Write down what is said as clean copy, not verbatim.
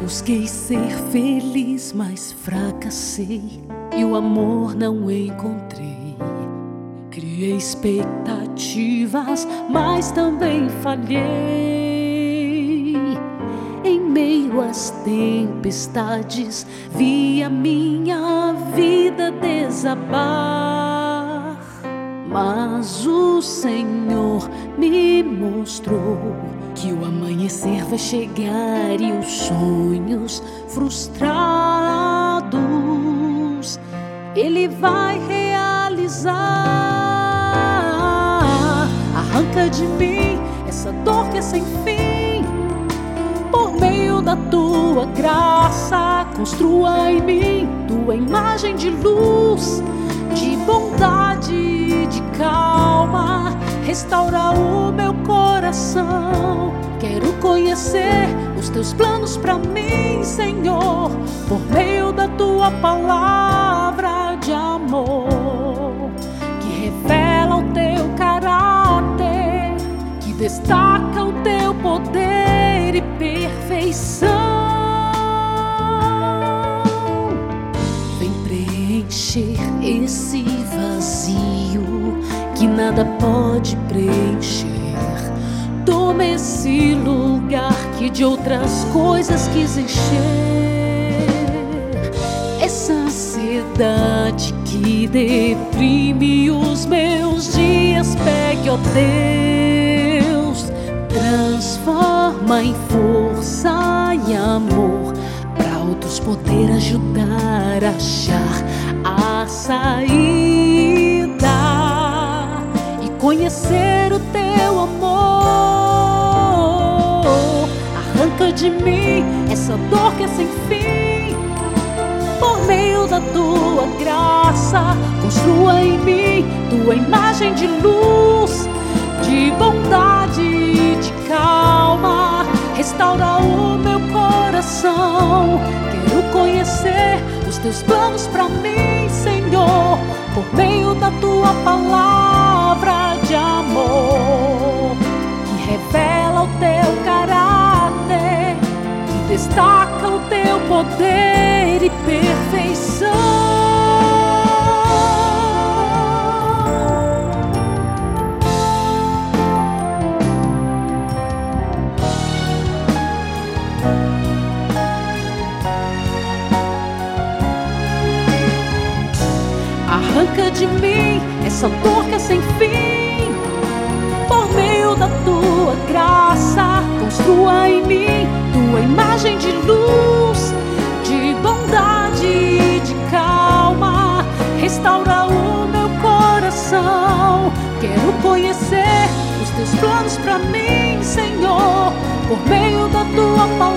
Busquei ser feliz, mas fracassei e o amor não encontrei. Criei expectativas, mas também falhei. Em meio às tempestades, vi a minha vida desabar. Mas o Senhor me mostrou que o amanhecer vai chegar e os sonhos frustrados Ele vai realizar. Arranca de mim essa dor que é sem fim. Por meio da tua graça, construa em mim tua imagem de luz, de bondade, de calma. Restaura o meu coração. Quero conhecer os teus planos pra mim, Senhor, por meio da tua palavra de amor, que revela o teu caráter, que destaca o teu poder e perfeição. Vem preencher esse vazio que nada pode preencher. Toma esse lugar que de outras coisas quis encher. Essa ansiedade que deprime os meus dias, pegue, ó Deus, transforma em força e amor, pra outros poder ajudar a achar a saída e conhecer o teu amor. Arranca de mim essa dor que é sem fim. Por meio da tua graça, construa em mim tua imagem de luz, de bondade, de calma. Restaura o meu coração. Quero conhecer os teus planos pra mim, Senhor, por meio da tua palavra de amor, que revela o teu caráter, que destaca o teu poder e perfeição. Arranca de mim essa dor que é sem fim. Por meio da tua graça, construa em mim tua imagem de luz, de bondade, de calma. Restaura o meu coração. Quero conhecer os teus planos pra mim, Senhor, por meio da tua palavra